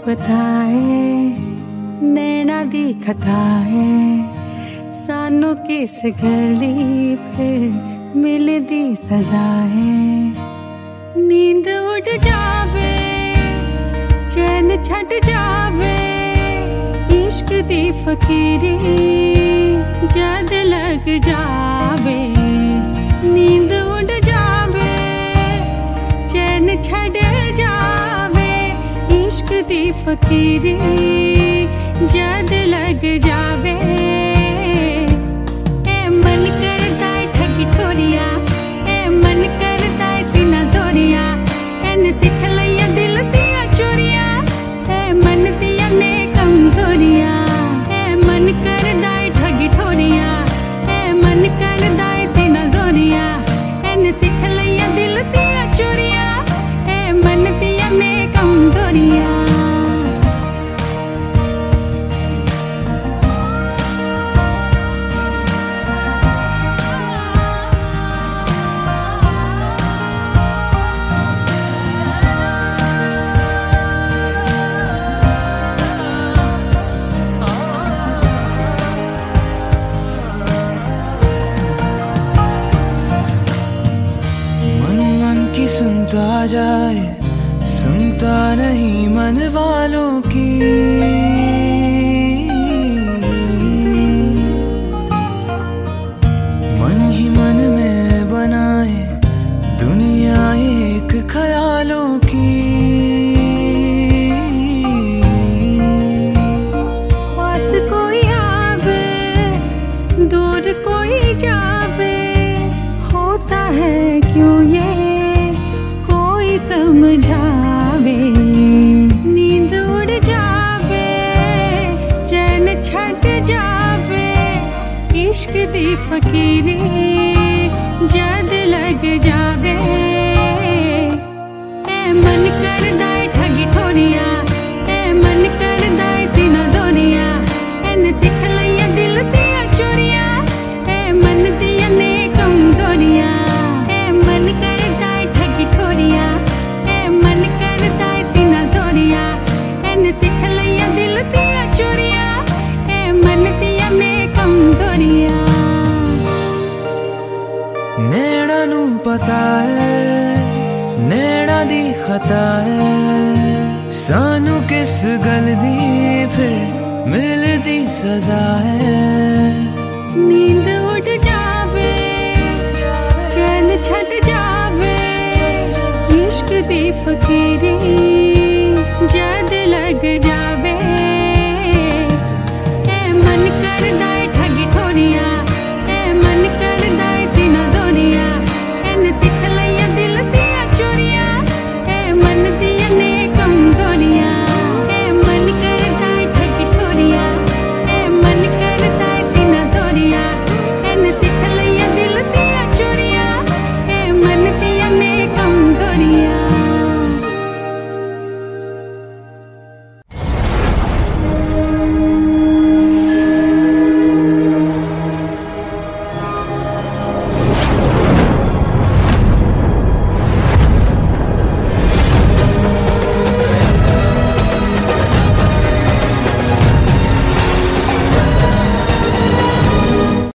पता है नैना दी खता है सानू किस गली फिर मिलदी सजा है। नींद उड़ जावे चैन छट जावे इश्क दी फकीरी जद लग जावे। नींद उड़ जावे चैन छट जावे इश्क दी फकीरी जद लग जावे। ए मन करदा है ठगी ठोरिया ए मन करदा है सीना जोरिया एन सिख लिया दिल दिया चोरिया ए मन दिया ने कमजोरिया। ए मन करदा है ठगी ठोरिया ए मन करदा है सीना जोरिया एन सिख लिया दिल दिया चोरिया ए मन दिया ने कमजोरिया। सुनता जाए सुनता नहीं मन वालों की। मन ही मन में बनाए दुनिया एक ख्यालों की। पास कोई आवे दूर कोई जावे होता है क्यों ये समझावे। नींद उड़ जावे चैन छट जावे इश्क दी फकीरी जद लग जावे। ए मन करदा है ठगी ठोरिया ए मन करदा है सीना जोरिया एन सिख लिया दिल दिया चोरिया ए मन दिया ने कमजोरिया। ए मन करदा है ठगी ठोरिया सिख लिया दिल दिया चोरिया ए मन दिया ने कमजोरिया। नैना नू पता है नैना दी खता है सानू किस गल दी फिर मिलदी सजा है। नींद उड़ जावे चैन छट जावे इश्क दी फकीरी जद लग जा।